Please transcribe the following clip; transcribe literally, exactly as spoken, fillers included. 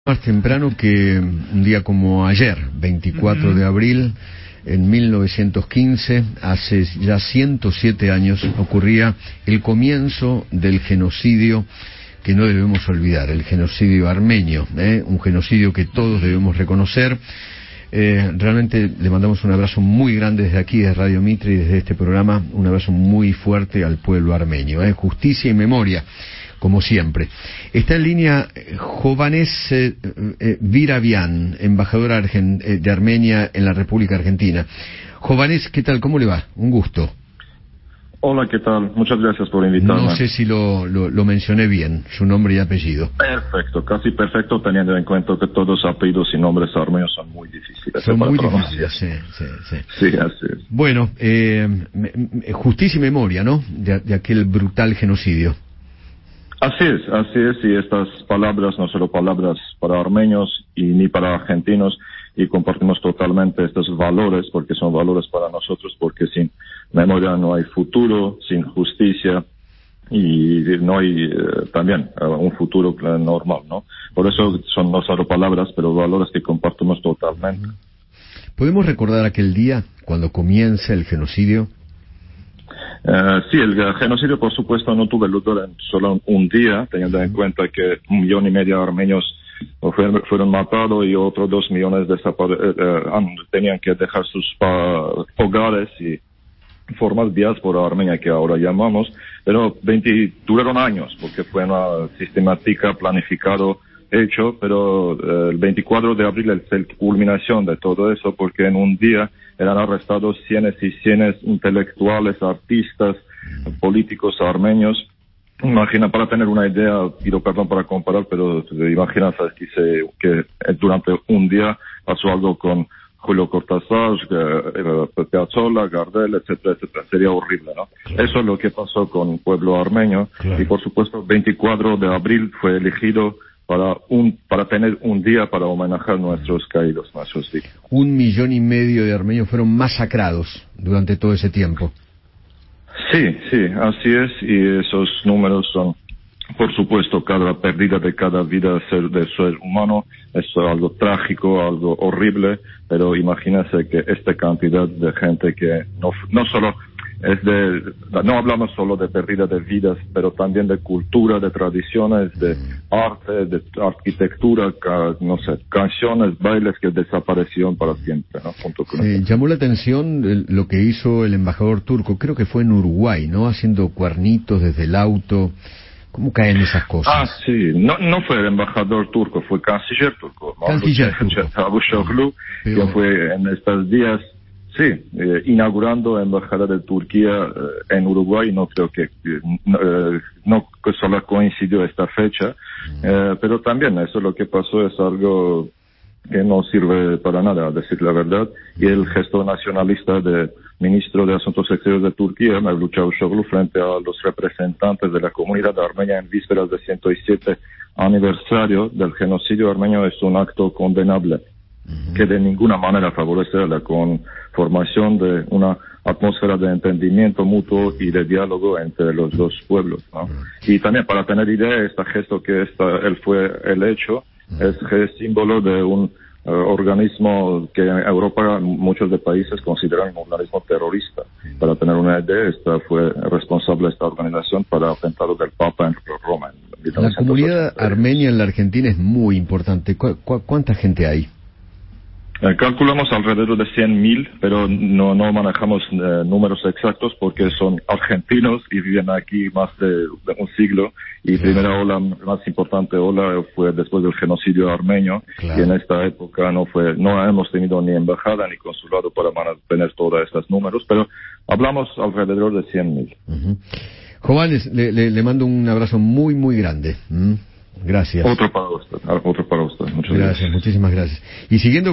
Más temprano que un día como ayer, veinticuatro uh-huh. de abril, en mil novecientos quince, hace ya ciento siete años, ocurría el comienzo del genocidio que no debemos olvidar, el genocidio armenio, ¿eh? un genocidio que todos debemos reconocer. Eh, realmente le mandamos un abrazo muy grande desde aquí, desde Radio Mitre y desde este programa, un abrazo muy fuerte al pueblo armenio. ¿eh? Justicia y memoria, como siempre. Está en línea Jovanes eh, eh, Viravian, embajador argen, eh, de Armenia en la República Argentina. Jovanes, ¿qué tal? ¿Cómo le va? Un gusto. Hola, ¿qué tal? Muchas gracias por invitarme. No sé si lo, lo, lo mencioné bien, su nombre y apellido. Perfecto, casi perfecto, teniendo en cuenta que todos los apellidos y nombres armenios son muy difíciles. Son muy difíciles, sí, sí, sí. Sí, así es. Bueno, eh, justicia y memoria, ¿no? De, de aquel brutal genocidio. Así es, así es, y estas palabras no solo palabras para armenios y ni para argentinos, y compartimos totalmente estos valores, porque son valores para nosotros, porque sin memoria no hay futuro, sin justicia, y no hay eh, también uh, un futuro normal, ¿no? Por eso son no solo palabras, pero valores que compartimos totalmente. ¿Podemos recordar aquel día, cuando comienza el genocidio? Uh, sí, el genocidio, por supuesto, no tuvo lugar en solo un día, teniendo en cuenta que un millón y medio de armenios fueron, fueron matados y otros dos millones desapare- uh, tenían que dejar sus uh, hogares y formar diáspora armenia, que ahora llamamos, pero veinte, duraron años, porque fue una sistemática, planificado, hecho, pero uh, el veinticuatro de abril es la culminación de todo eso, porque en un día eran arrestados cientos y cientos intelectuales, artistas, políticos armenios. Imagina, para tener una idea, pido perdón para comparar, pero imagina que, se, que durante un día pasó algo con Julio Cortázar, eh, Piazzolla, Gardel, etcétera, etcétera. Sería horrible, ¿no? Claro. Eso es lo que pasó con el pueblo armenio. Claro. Y por supuesto, veinticuatro de abril fue elegido para un para tener un día para homenajear a nuestros caídos, nuestros víctimas. Un millón y medio de armenios fueron masacrados durante todo ese tiempo. Sí, sí, así es, y esos números son, por supuesto, cada pérdida de cada vida de ser humano es algo trágico, algo horrible, pero imagínense que esta cantidad de gente que no, no solo es de, no hablamos solo de pérdida de vidas, pero también de cultura, de tradiciones, de arte, de arquitectura, ca, no sé, canciones, bailes que desaparecieron para siempre, ¿no? Junto con sí, llamó la atención lo que hizo el embajador turco, creo que fue en Uruguay, ¿no? Haciendo cuernitos desde el auto. ¿Cómo caen esas cosas? Ah, sí, no, no fue el embajador turco, fue canciller turco. Canciller turco. Cavusoglu, Pero... que fue en estos días, sí, eh, inaugurando la embajada de Turquía eh, en Uruguay. No creo que, eh, no que solo coincidió esta fecha, eh, pero también eso lo que pasó es algo que no sirve para nada, a decir la verdad, y el gesto nacionalista del ministro de Asuntos Exteriores de Turquía, Mevlut Cavusoglu, frente a los representantes de la comunidad armenia en vísperas del ciento siete aniversario del genocidio armenio, es un acto condenable, uh-huh. que de ninguna manera favorece la conformación de una atmósfera de entendimiento mutuo y de diálogo entre los dos pueblos, ¿no? Uh-huh. Y también, para tener idea, este gesto que esta, él fue el hecho, es el símbolo de un uh, organismo que en Europa muchos de países consideran un organismo terrorista. Para tener una idea, esta fue responsable esta organización para el atentado del Papa en Roma. En la comunidad armenia en la Argentina es muy importante. ¿Cu- cu- ¿Cuánta gente hay? Eh, calculamos alrededor de cien mil, pero no, no manejamos eh, números exactos porque son argentinos y viven aquí más de, de un siglo. Y claro. Primera ola, más importante ola fue después del genocidio armenio. Claro. Y en esta época no fue, no hemos tenido ni embajada ni consulado para mantener todos estos números, pero hablamos alrededor de cien mil. Uh-huh. Jovanes, le, le, le mando un abrazo muy, muy grande. ¿Mm? Gracias. Otro para usted, otro para usted. Muchas gracias. Gracias, muchísimas gracias. Y siguiendo